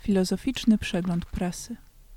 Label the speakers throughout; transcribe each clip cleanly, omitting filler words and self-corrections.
Speaker 1: Filozoficzny przegląd prasy.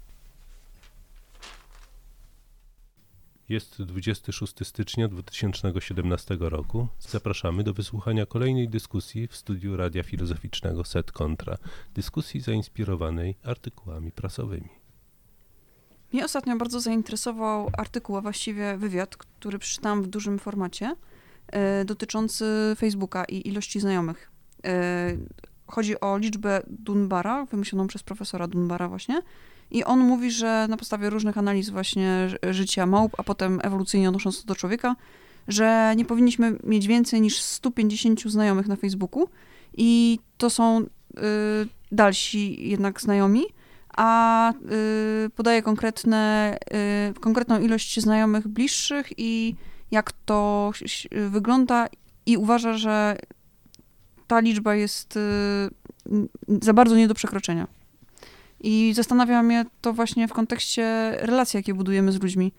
Speaker 2: Jest 26 stycznia 2017 roku. Zapraszamy do wysłuchania kolejnej dyskusji w studiu Radia Filozoficznego Set Contra. Dyskusji zainspirowanej artykułami prasowymi.
Speaker 3: Mnie ostatnio bardzo zainteresował artykuł, a właściwie wywiad, który przeczytałam w dużym formacie, dotyczący Facebooka i ilości znajomych. Chodzi o liczbę Dunbara, wymyśloną przez profesora Dunbara właśnie. I on mówi, że na podstawie różnych analiz właśnie życia małp, a potem ewolucyjnie odnosząc to do człowieka, że nie powinniśmy mieć więcej niż 150 znajomych na Facebooku i to są dalsi jednak znajomi, a podaje konkretną ilość znajomych bliższych i jak to wygląda i uważa, że ta liczba jest za bardzo nie do przekroczenia. I zastanawia mnie to właśnie w kontekście relacji, jakie budujemy z ludźmi.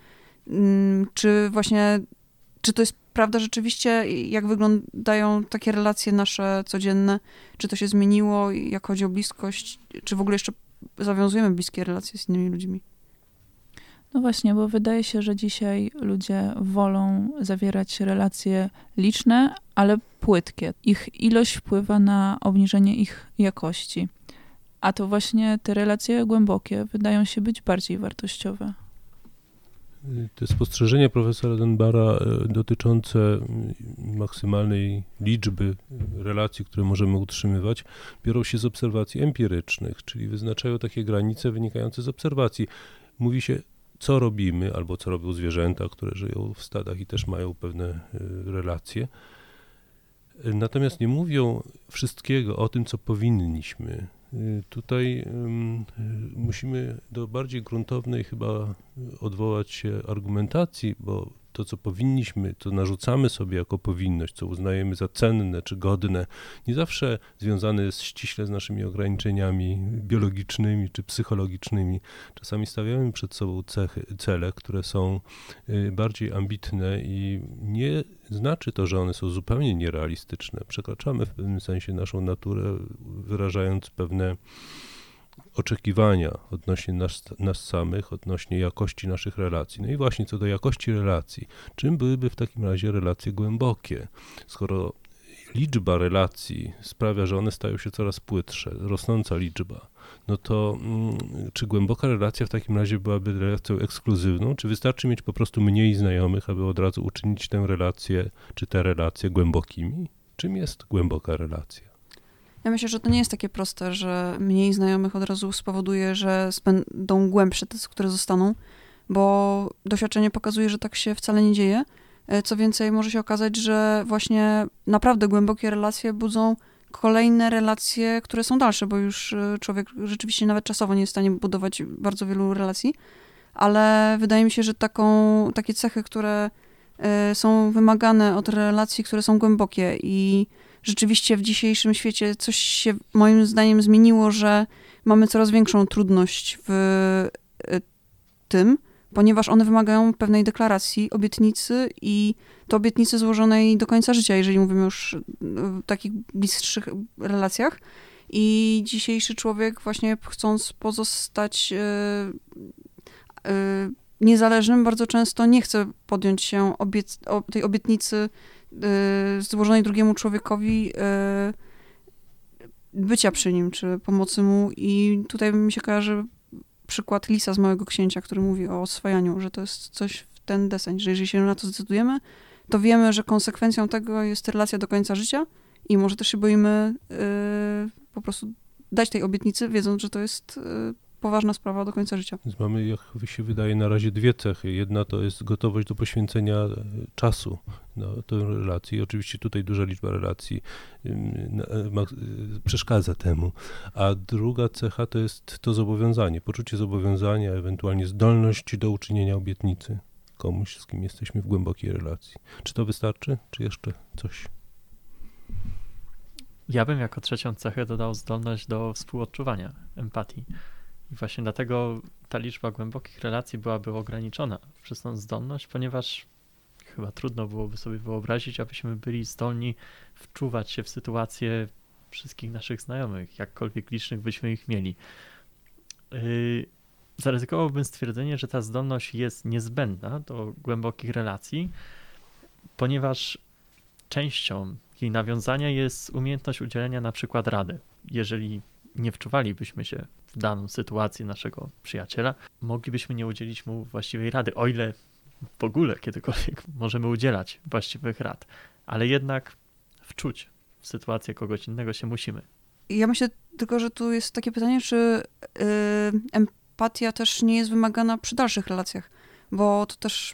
Speaker 3: Czy to jest prawda rzeczywiście, jak wyglądają takie relacje nasze codzienne? Czy to się zmieniło, jak chodzi o bliskość? Czy w ogóle jeszcze zawiązujemy bliskie relacje z innymi ludźmi?
Speaker 1: No właśnie, bo wydaje się, że dzisiaj ludzie wolą zawierać relacje liczne, ale płytkie. Ich ilość wpływa na obniżenie ich jakości. A to właśnie te relacje głębokie wydają się być bardziej wartościowe.
Speaker 2: Te spostrzeżenia profesora Dunbara dotyczące maksymalnej liczby relacji, które możemy utrzymywać, biorą się z obserwacji empirycznych, czyli wyznaczają takie granice wynikające z obserwacji. Mówi się, co robimy, albo co robią zwierzęta, które żyją w stadach i też mają pewne relacje. Natomiast nie mówią wszystkiego o tym, co powinniśmy. Tutaj musimy do bardziej gruntownej chyba odwołać się argumentacji, bo to, co powinniśmy, to narzucamy sobie jako powinność, co uznajemy za cenne czy godne, nie zawsze związane jest ściśle z naszymi ograniczeniami biologicznymi czy psychologicznymi. Czasami stawiamy przed sobą cele, które są bardziej ambitne i nie znaczy to, że one są zupełnie nierealistyczne. Przekraczamy w pewnym sensie naszą naturę, wyrażając pewne oczekiwania odnośnie nas samych, odnośnie jakości naszych relacji. No i właśnie co do jakości relacji, czym byłyby w takim razie relacje głębokie? Skoro liczba relacji sprawia, że one stają się coraz płytsze, rosnąca liczba, no to czy głęboka relacja w takim razie byłaby relacją ekskluzywną, czy wystarczy mieć po prostu mniej znajomych, aby od razu uczynić tę relację, czy te relacje głębokimi? Czym jest głęboka relacja?
Speaker 3: Ja myślę, że to nie jest takie proste, że mniej znajomych od razu spowoduje, że będą głębsze te, które zostaną, bo doświadczenie pokazuje, że tak się wcale nie dzieje. Co więcej, może się okazać, że właśnie naprawdę głębokie relacje budzą kolejne relacje, które są dalsze, bo już człowiek rzeczywiście nawet czasowo nie jest w stanie budować bardzo wielu relacji, ale wydaje mi się, że takie cechy, które są wymagane od relacji, które są głębokie i rzeczywiście w dzisiejszym świecie coś się moim zdaniem zmieniło, że mamy coraz większą trudność w tym, ponieważ one wymagają pewnej deklaracji, obietnicy i to obietnicy złożonej do końca życia, jeżeli mówimy już w takich bliższych relacjach. I dzisiejszy człowiek właśnie chcąc pozostać niezależnym, bardzo często nie chce podjąć się tej obietnicy złożonej drugiemu człowiekowi bycia przy nim, czy pomocy mu. I tutaj mi się kojarzy przykład Lisa z Małego Księcia, który mówi o oswajaniu, że to jest coś w ten deseń, że jeżeli się na to zdecydujemy, to wiemy, że konsekwencją tego jest relacja do końca życia i może też się boimy po prostu dać tej obietnicy, wiedząc, że to jest poważna sprawa do końca życia.
Speaker 2: Więc mamy, jak się wydaje, na razie dwie cechy. Jedna to jest gotowość do poświęcenia czasu na tę relację. I oczywiście tutaj duża liczba relacji przeszkadza temu. A druga cecha to jest to zobowiązanie, poczucie zobowiązania, ewentualnie zdolność do uczynienia obietnicy komuś, z kim jesteśmy w głębokiej relacji. Czy to wystarczy, czy jeszcze coś?
Speaker 4: Ja bym jako trzecią cechę dodał zdolność do współodczuwania, empatii. I właśnie dlatego ta liczba głębokich relacji byłaby ograniczona przez tą zdolność, ponieważ chyba trudno byłoby sobie wyobrazić, abyśmy byli zdolni wczuwać się w sytuację wszystkich naszych znajomych, jakkolwiek licznych byśmy ich mieli. Zaryzykowałbym stwierdzenie, że ta zdolność jest niezbędna do głębokich relacji, ponieważ częścią jej nawiązania jest umiejętność udzielenia na przykład rady. Jeżeli nie wczuwalibyśmy się w daną sytuację naszego przyjaciela, moglibyśmy nie udzielić mu właściwej rady, o ile w ogóle kiedykolwiek możemy udzielać właściwych rad, ale jednak wczuć w sytuację kogoś innego się musimy.
Speaker 3: Ja myślę tylko, że tu jest takie pytanie, czy empatia też nie jest wymagana przy dalszych relacjach, bo to też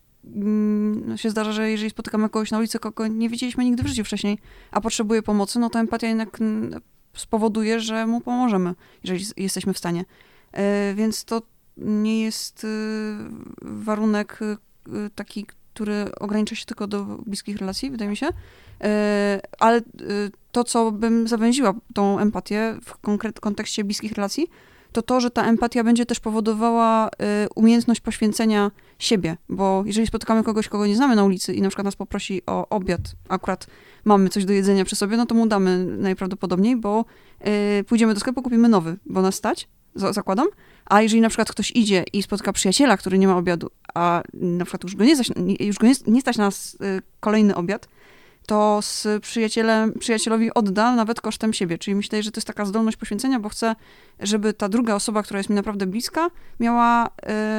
Speaker 3: się zdarza, że jeżeli spotykamy kogoś na ulicy, kogo nie widzieliśmy nigdy w życiu wcześniej, a potrzebuje pomocy, no to empatia jednak spowoduje, że mu pomożemy, jeżeli jesteśmy w stanie. Więc to nie jest warunek taki, który ogranicza się tylko do bliskich relacji, wydaje mi się. Ale to, co bym zawęziła tą empatię w kontekście bliskich relacji, to, że ta empatia będzie też powodowała umiejętność poświęcenia siebie, bo jeżeli spotykamy kogoś, kogo nie znamy na ulicy i na przykład nas poprosi o obiad, akurat mamy coś do jedzenia przy sobie, no to mu damy najprawdopodobniej, bo pójdziemy do sklepu, kupimy nowy, bo nas stać, zakładam, a jeżeli na przykład ktoś idzie i spotka przyjaciela, który nie ma obiadu, a na przykład już go nie stać na kolejny obiad, to z przyjacielowi odda nawet kosztem siebie. Czyli myślę, że to jest taka zdolność poświęcenia, bo chcę, żeby ta druga osoba, która jest mi naprawdę bliska, miała,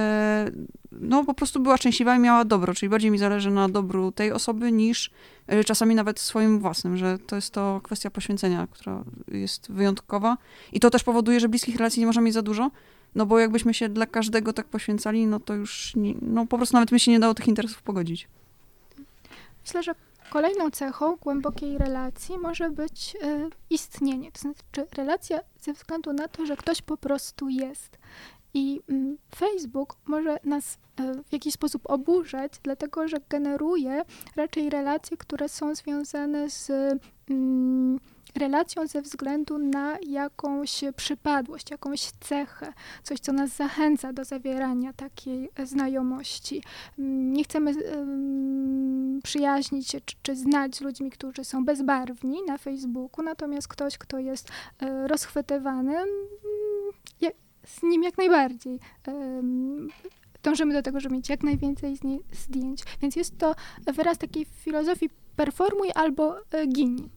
Speaker 3: no po prostu była szczęśliwa i miała dobro. Czyli bardziej mi zależy na dobru tej osoby niż czasami nawet swoim własnym, że to jest to kwestia poświęcenia, która jest wyjątkowa. I to też powoduje, że bliskich relacji nie można mieć za dużo, no bo jakbyśmy się dla każdego tak poświęcali, no to już no po prostu nawet mi się nie dało tych interesów pogodzić.
Speaker 5: Myślę, że kolejną cechą głębokiej relacji może być istnienie. To znaczy relacja ze względu na to, że ktoś po prostu jest. I Facebook może nas w jakiś sposób oburzać, dlatego że generuje raczej relacje, które są związane z relacją ze względu na jakąś przypadłość, jakąś cechę, coś, co nas zachęca do zawierania takiej znajomości. Nie chcemy przyjaźnić się czy znać z ludźmi, którzy są bezbarwni na Facebooku, natomiast ktoś, kto jest rozchwytywany, z nim jak najbardziej. Dążymy do tego, żeby mieć jak najwięcej zdjęć. Więc jest to wyraz takiej filozofii performuj albo gin.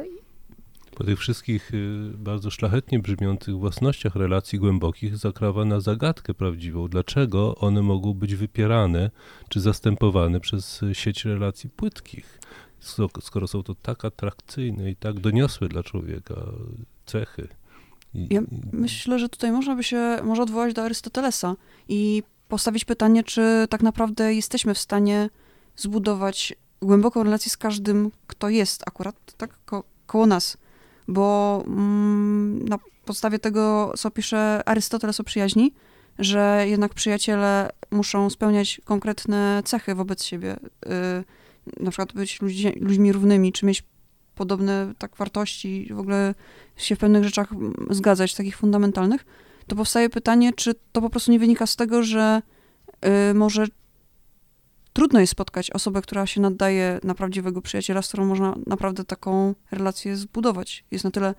Speaker 2: Po tych wszystkich bardzo szlachetnie brzmiących własnościach relacji głębokich zakrawa na zagadkę prawdziwą. Dlaczego one mogą być wypierane czy zastępowane przez sieć relacji płytkich, skoro są to tak atrakcyjne i tak doniosłe dla człowieka cechy?
Speaker 3: Ja myślę, że tutaj można by się może odwołać do Arystotelesa i postawić pytanie, czy tak naprawdę jesteśmy w stanie zbudować głęboką relację z każdym, kto jest akurat tak koło nas. Bo na podstawie tego, co pisze Arystoteles o przyjaźni, że jednak przyjaciele muszą spełniać konkretne cechy wobec siebie, na przykład być ludźmi równymi, czy mieć podobne tak wartości, w ogóle się w pewnych rzeczach zgadzać, takich fundamentalnych, to powstaje pytanie, czy to po prostu nie wynika z tego, że może trudno jest spotkać osobę, która się nadaje na prawdziwego przyjaciela, z którą można naprawdę taką relację zbudować. Jest na tyle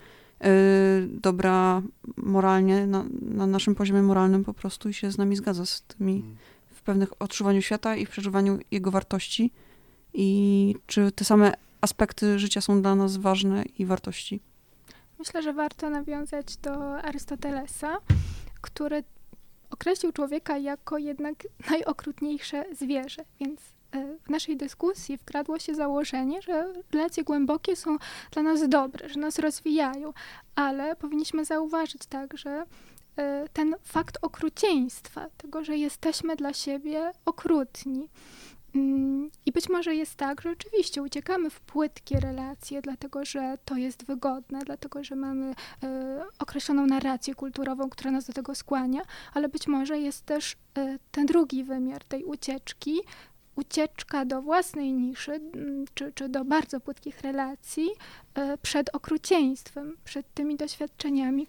Speaker 3: dobra moralnie, na naszym poziomie moralnym po prostu i się z nami zgadza z tymi w pewnych odczuwaniu świata i w przeżywaniu jego wartości. I czy te same aspekty życia są dla nas ważne i wartości.
Speaker 5: Myślę, że warto nawiązać do Arystotelesa, który określił człowieka jako jednak najokrutniejsze zwierzę, więc w naszej dyskusji wkradło się założenie, że relacje głębokie są dla nas dobre, że nas rozwijają, ale powinniśmy zauważyć także ten fakt okrucieństwa, tego, że jesteśmy dla siebie okrutni. I być może jest tak, że oczywiście uciekamy w płytkie relacje, dlatego że to jest wygodne, dlatego że mamy określoną narrację kulturową, która nas do tego skłania, ale być może jest też ten drugi wymiar tej ucieczki, ucieczka do własnej niszy, czy do bardzo płytkich relacji przed okrucieństwem, przed tymi doświadczeniami,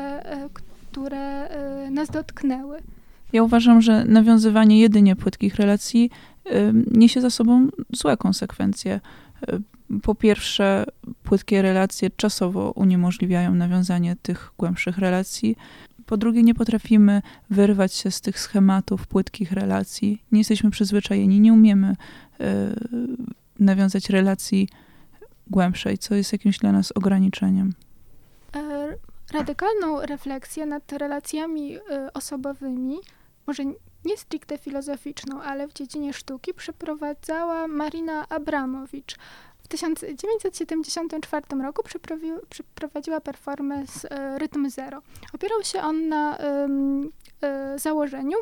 Speaker 5: które nas dotknęły.
Speaker 1: Ja uważam, że nawiązywanie jedynie płytkich relacji niesie za sobą złe konsekwencje. po pierwsze, płytkie relacje czasowo uniemożliwiają nawiązanie tych głębszych relacji. Po drugie, nie potrafimy wyrwać się z tych schematów płytkich relacji. Nie jesteśmy przyzwyczajeni, nie umiemy nawiązać relacji głębszej, co jest jakimś dla nas ograniczeniem.
Speaker 5: Radykalną refleksję nad relacjami osobowymi, może nie stricte filozoficzną, ale w dziedzinie sztuki, przeprowadzała Marina Abramowicz. W 1974 roku przeprowadziła performance Rytm Zero. Opierał się on na założeniu,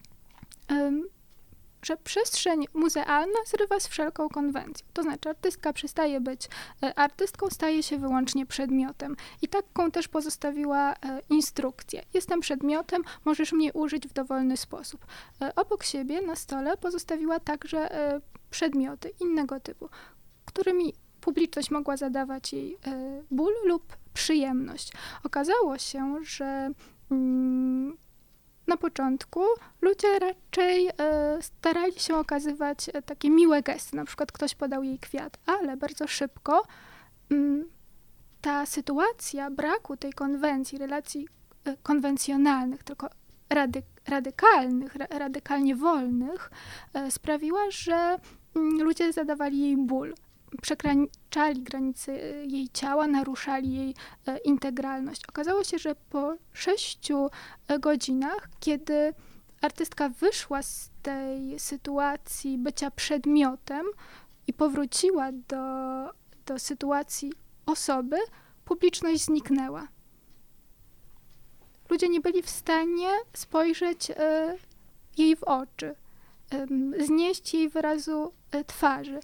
Speaker 5: że przestrzeń muzealna zrywa z wszelką konwencją. To znaczy artystka przestaje być artystką, staje się wyłącznie przedmiotem. I taką też pozostawiła instrukcję. Jestem przedmiotem, możesz mnie użyć w dowolny sposób. Obok siebie na stole pozostawiła także przedmioty innego typu, którymi publiczność mogła zadawać jej ból lub przyjemność. Okazało się, że na początku ludzie raczej starali się okazywać takie miłe gesty, na przykład ktoś podał jej kwiat, ale bardzo szybko ta sytuacja braku tej konwencji, relacji konwencjonalnych, tylko radykalnych, radykalnie wolnych, sprawiła, że ludzie zadawali jej ból. Przekraczali granice jej ciała, naruszali jej integralność. Okazało się, że po 6 godzinach, kiedy artystka wyszła z tej sytuacji bycia przedmiotem i powróciła do sytuacji osoby, publiczność zniknęła. Ludzie nie byli w stanie spojrzeć jej w oczy, znieść jej wyrazu twarzy.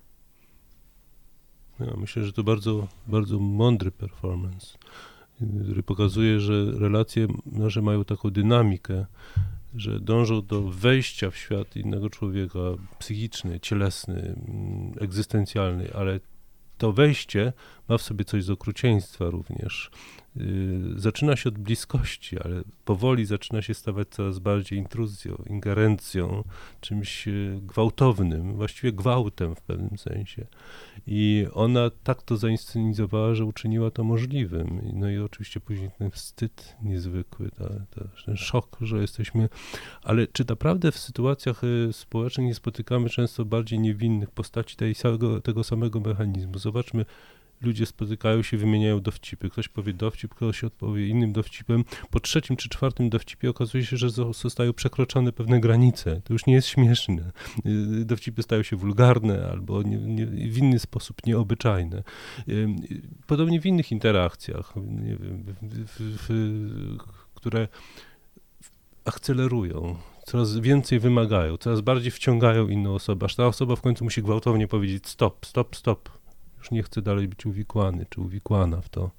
Speaker 2: Ja myślę, że to bardzo, bardzo mądry performance, który pokazuje, że relacje nasze mają taką dynamikę, że dążą do wejścia w świat innego człowieka, psychiczny, cielesny, egzystencjalny, ale to wejście ma w sobie coś z okrucieństwa również. Zaczyna się od bliskości, ale powoli zaczyna się stawać coraz bardziej intruzją, ingerencją, czymś gwałtownym, właściwie gwałtem w pewnym sensie. I ona tak to zainscenizowała, że uczyniła to możliwym. No i oczywiście później ten wstyd niezwykły, ten szok, że jesteśmy... Ale czy naprawdę w sytuacjach społecznych nie spotykamy często bardziej niewinnych postaci tego samego mechanizmu? Zobaczmy, ludzie spotykają się, wymieniają dowcipy. Ktoś powie dowcip, ktoś odpowie innym dowcipem. Po 3. czy 4. dowcipie okazuje się, że zostają przekroczone pewne granice. To już nie jest śmieszne. Dowcipy stają się wulgarne albo w inny sposób nieobyczajne. Podobnie w innych interakcjach, nie wiem, które akcelerują, coraz więcej wymagają, coraz bardziej wciągają inną osobę, aż ta osoba w końcu musi gwałtownie powiedzieć stop, stop, stop. Już nie chcę dalej być uwikłany czy uwikłana w to.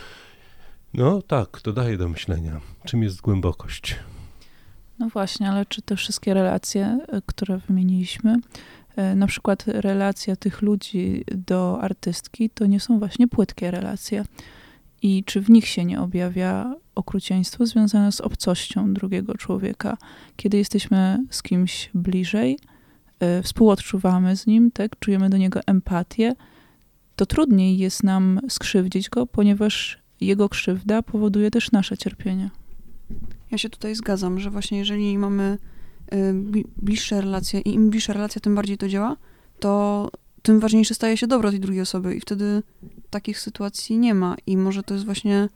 Speaker 2: No tak, to daje do myślenia. Czym jest głębokość?
Speaker 1: No właśnie, ale czy te wszystkie relacje, które wymieniliśmy, na przykład relacja tych ludzi do artystki, to nie są właśnie płytkie relacje. I czy w nich się nie objawia okrucieństwo związane z obcością drugiego człowieka? Kiedy jesteśmy z kimś bliżej, współodczuwamy z nim, tak, czujemy do niego empatię, to trudniej jest nam skrzywdzić go, ponieważ jego krzywda powoduje też nasze cierpienie.
Speaker 3: Ja się tutaj zgadzam, że właśnie jeżeli mamy bliższe relacje i im bliższa relacja, tym bardziej to działa, to tym ważniejsze staje się dobro tej drugiej osoby i wtedy takich sytuacji nie ma. I może to jest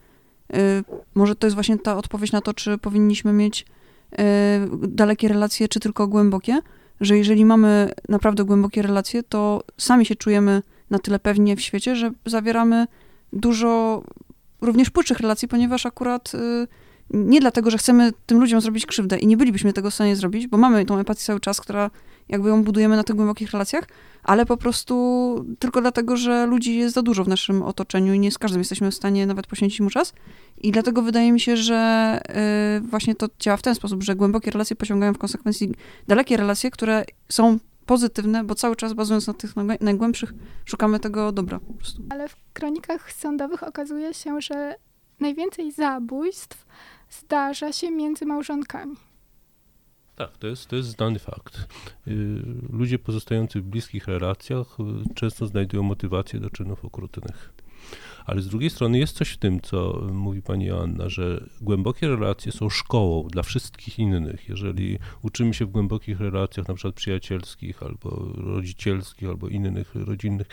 Speaker 3: właśnie ta odpowiedź na to, czy powinniśmy mieć dalekie relacje, czy tylko głębokie, że jeżeli mamy naprawdę głębokie relacje, to sami się czujemy na tyle pewnie w świecie, że zawieramy dużo również płytszych relacji, ponieważ akurat nie dlatego, że chcemy tym ludziom zrobić krzywdę i nie bylibyśmy tego w stanie zrobić, bo mamy tą empatię cały czas, która jakby ją budujemy na tych głębokich relacjach, ale po prostu tylko dlatego, że ludzi jest za dużo w naszym otoczeniu i nie z każdym jesteśmy w stanie nawet poświęcić mu czas. I dlatego wydaje mi się, że właśnie to działa w ten sposób, że głębokie relacje pociągają w konsekwencji dalekie relacje, które są pozytywne, bo cały czas bazując na tych najgłębszych szukamy tego dobra po prostu.
Speaker 5: Ale w kronikach sądowych okazuje się, że najwięcej zabójstw zdarza się między małżonkami.
Speaker 2: Tak, to jest znany fakt. Ludzie pozostający w bliskich relacjach często znajdują motywację do czynów okrutnych. Ale z drugiej strony jest coś w tym, co mówi pani Joanna, że głębokie relacje są szkołą dla wszystkich innych. Jeżeli uczymy się w głębokich relacjach, na przykład przyjacielskich, albo rodzicielskich, albo innych rodzinnych,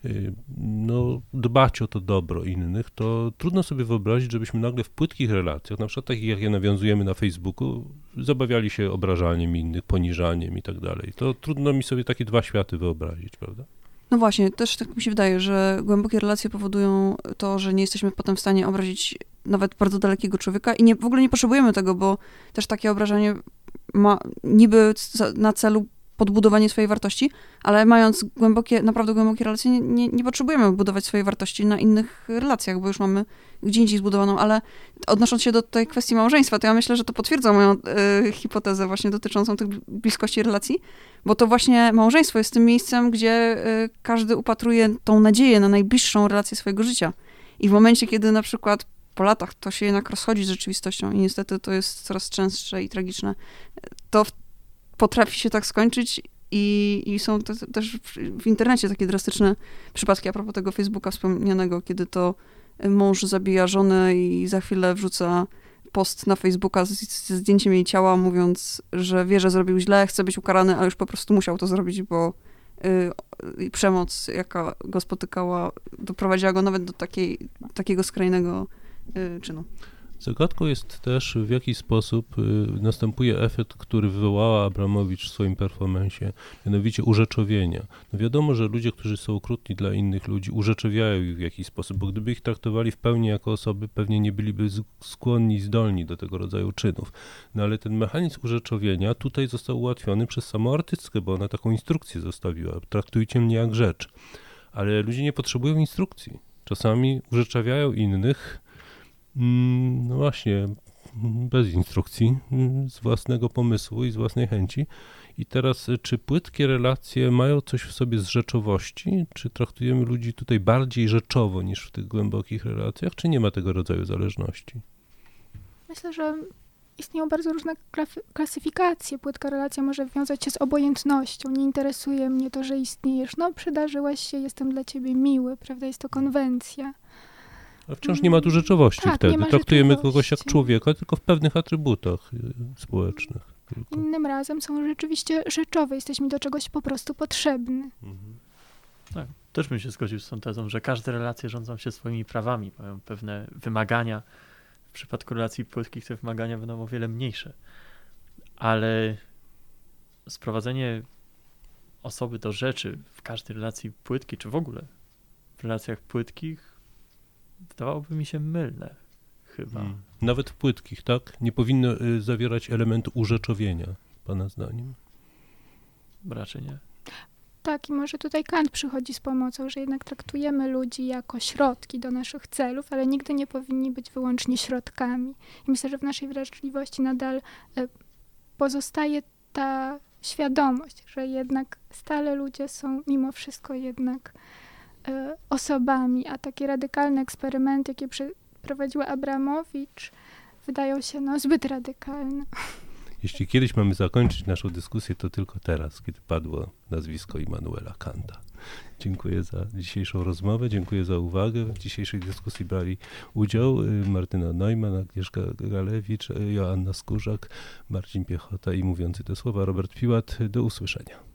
Speaker 2: dbać o to dobro innych, to trudno sobie wyobrazić, żebyśmy nagle w płytkich relacjach, na przykład takich jak je nawiązujemy na Facebooku, zabawiali się obrażaniem innych, poniżaniem i tak dalej. To trudno mi sobie takie dwa światy wyobrazić, prawda?
Speaker 3: No właśnie, też tak mi się wydaje, że głębokie relacje powodują to, że nie jesteśmy potem w stanie obrazić nawet bardzo dalekiego człowieka i w ogóle nie potrzebujemy tego, bo też takie obrażanie ma niby na celu podbudowanie swojej wartości, ale mając naprawdę głębokie relacje, nie potrzebujemy budować swojej wartości na innych relacjach, bo już mamy gdzie indziej zbudowaną, ale odnosząc się do tej kwestii małżeństwa, to ja myślę, że to potwierdza moją hipotezę właśnie dotyczącą tych bliskości relacji, bo to właśnie małżeństwo jest tym miejscem, gdzie każdy upatruje tą nadzieję na najbliższą relację swojego życia. I w momencie, kiedy na przykład po latach to się jednak rozchodzi z rzeczywistością i niestety to jest coraz częstsze i tragiczne, to potrafi się tak skończyć i są też w internecie takie drastyczne przypadki a propos tego Facebooka wspomnianego, kiedy to mąż zabija żonę i za chwilę wrzuca post na Facebooka ze zdjęciem jej ciała, mówiąc, że wie, że zrobił źle, chce być ukarany, ale już po prostu musiał to zrobić, bo przemoc, jaka go spotykała, doprowadziła go nawet do takiego skrajnego czynu.
Speaker 2: Zagadką jest też, w jaki sposób następuje efekt, który wywołała Abramowicz w swoim performansie, mianowicie urzeczowienia. No wiadomo, że ludzie, którzy są okrutni dla innych ludzi, urzeczewiają ich w jakiś sposób, bo gdyby ich traktowali w pełni jako osoby, pewnie nie byliby skłonni i zdolni do tego rodzaju czynów. No ale ten mechanizm urzeczowienia tutaj został ułatwiony przez samą artystkę, bo ona taką instrukcję zostawiła. Traktujcie mnie jak rzecz. Ale ludzie nie potrzebują instrukcji. Czasami urzeczewiają innych, no właśnie, bez instrukcji, z własnego pomysłu i z własnej chęci. I teraz, czy płytkie relacje mają coś w sobie z rzeczowości? Czy traktujemy ludzi tutaj bardziej rzeczowo niż w tych głębokich relacjach? Czy nie ma tego rodzaju zależności?
Speaker 5: Myślę, że istnieją bardzo różne klasyfikacje. Płytka relacja może wiązać się z obojętnością. Nie interesuje mnie to, że istniejesz. No, przydarzyłeś się, jestem dla ciebie miły, prawda? Jest to konwencja.
Speaker 2: A wciąż nie ma tu rzeczowości
Speaker 5: tak,
Speaker 2: wtedy.
Speaker 5: Nie ma
Speaker 2: Traktujemy
Speaker 5: rzeczowości.
Speaker 2: kogoś jak człowieka, tylko w pewnych atrybutach społecznych. Tylko.
Speaker 5: Innym razem są rzeczywiście rzeczowe. Jesteśmy do czegoś po prostu potrzebny.
Speaker 4: Tak, też bym się zgodził z tą tezą, że każde relacje rządzą się swoimi prawami, mają pewne wymagania. W przypadku relacji płytkich te wymagania będą o wiele mniejsze. Ale sprowadzenie osoby do rzeczy w każdej relacji płytkiej, czy w ogóle w relacjach płytkich, wydawałoby mi się mylne chyba.
Speaker 2: Nawet w płytkich, tak? Nie powinno zawierać elementu urzeczowienia, pana zdaniem?
Speaker 4: Raczej nie.
Speaker 5: Tak, i może tutaj Kant przychodzi z pomocą, że jednak traktujemy ludzi jako środki do naszych celów, ale nigdy nie powinni być wyłącznie środkami. I myślę, że w naszej wrażliwości nadal pozostaje ta świadomość, że jednak stale ludzie są mimo wszystko jednak osobami, a takie radykalne eksperymenty, jakie prowadziła Abramowicz, wydają się zbyt radykalne.
Speaker 2: Jeśli kiedyś mamy zakończyć naszą dyskusję, to tylko teraz, kiedy padło nazwisko Immanuela Kanta. Dziękuję za dzisiejszą rozmowę, dziękuję za uwagę. W dzisiejszej dyskusji brali udział Martyna Neumann, Agnieszka Galewicz, Joanna Skórzak, Marcin Piechota i mówiący te słowa Robert Piłat. Do usłyszenia.